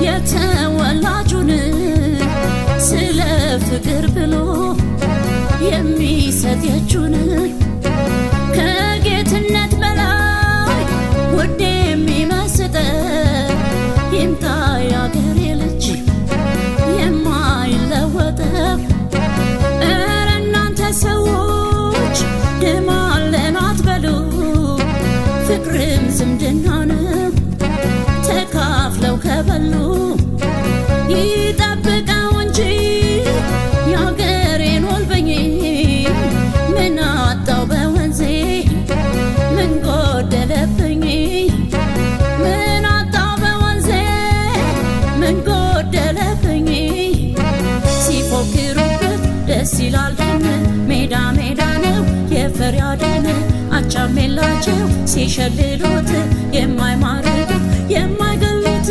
የተወላጁን ስለ ፍቅር ብሎ የሚሰጥ የእጁን ከጌትነት በላይ ውድ የሚመስጥ ይምጣ ያገሬ ልጅ የማይለወጥ ኧረ እናንተ ሰዎች ደማለን አትበሉ ፍቅርም ዝምድና ነው ተካፍለው ከበሉ ይጠብቀው እንጂ ያገሬን ወልበኝ ምን አጣው በወንዜ ምን ጎደለብኝ ምን አጣው በወንዜ ምን ጎደለብኝ ሲፎክሩበት ደስ ይላል ደም ሜዳ ሜዳ ነው የፈሪያደን አቻም የላቸው ሲሸልሉት የማይማርኩት የማይገሉት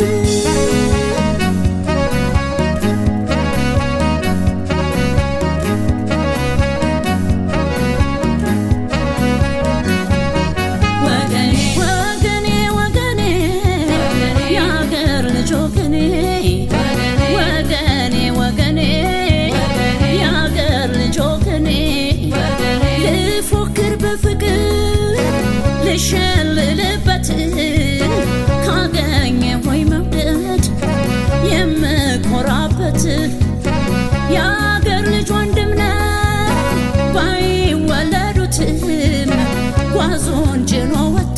ልሸልልበት ካገኘ ሆይ መውደድ የምኮራበት የአገር ልጅ ወንድም ነው ባይወለዱትም ጓዙን ጭኖ ወጥቶ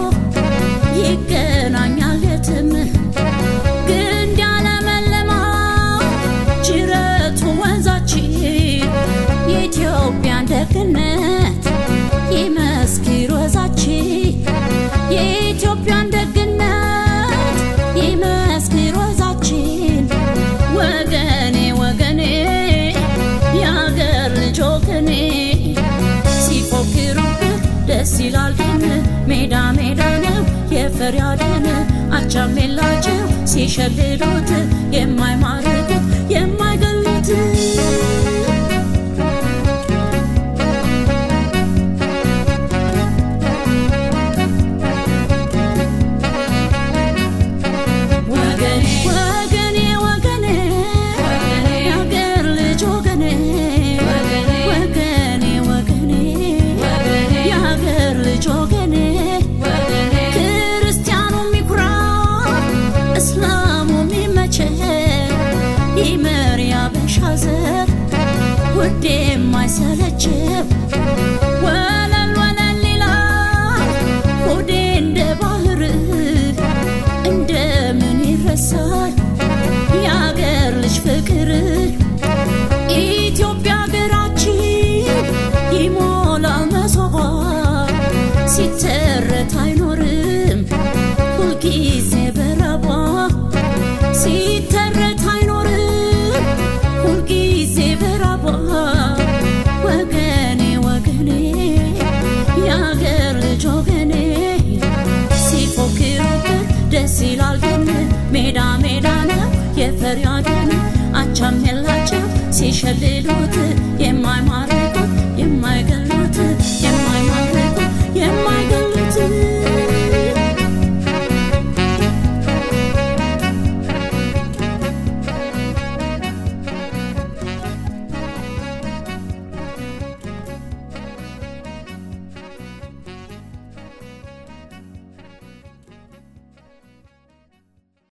ይገናኛል የትም ግንድ ያለመለማው ጅረቱ ወንዛችን የኢትዮጵያን ደግነት ይመስክር ወዛችን የኢትዮጵያን ደግነት ይመስክር ወዛችን ወገኔ ወገኔ ያገር ልጅ ወገኔ ሲፎክሩበት ደስ ይላል ደም ሜዳ ሜዳ ነው የፈሪያደን አቻም የላቸው ሲሸልሉት የማይማርኩት የማይገሉት ውድ የማይሰለችው ወለል ወለል ይላል ሆዴ እንደ ባህር እንደምን ይረሳል የአገር ልጅ ፍቅር ኢትዮጵያ ሀገራችን ይሞላል መሶቧ ሲተረት አይኖርም ሁልጊዜ በረቧ ሲተረት አይኖርም ሁልጊዜ በረቧ ወገኔ ወገኔ ያገር ልጅ ወገኔ ሲፎክሩበት ደስ ይላል ደም ሜዳ ሜዳ ነው የፈሪያደን አቻም የላቸው ሲሸልሉት